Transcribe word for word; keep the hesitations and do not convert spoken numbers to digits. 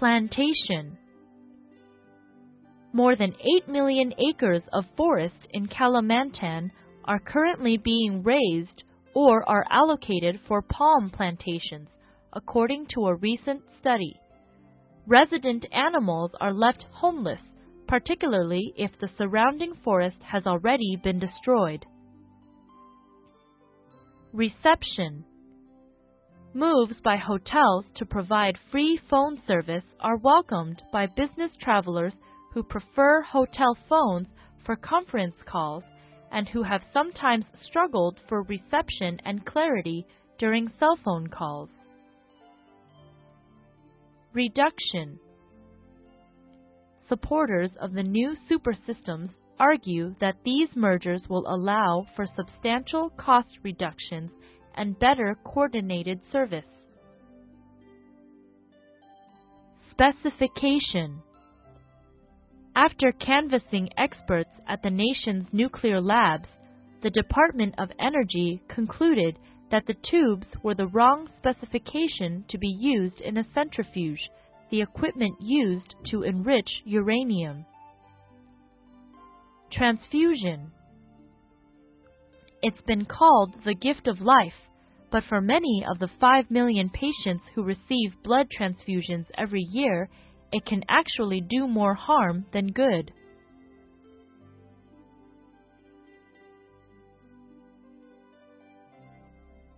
Plantation. More than eight million acres of forest in Kalimantan are currently being raised or are allocated for palm plantations, according to a recent study. Resident animals are left homeless, particularly if the surrounding forest has already been destroyed. Reception. Moves by hotels to provide free phone service are welcomed by business travelers who prefer hotel phones for conference calls and who have sometimes struggled for reception and clarity during cell phone calls. Reduction. Supporters of the new super systems argue that these mergers will allow for substantial cost reductions and better coordinated service. Specification. After canvassing experts at the nation's nuclear labs, the Department of Energy concluded that the tubes were the wrong specification to be used in a centrifuge, the equipment used to enrich uranium. Transfusion. It's been called the gift of life, but for many of the five million patients who receive blood transfusions every year, it can actually do more harm than good.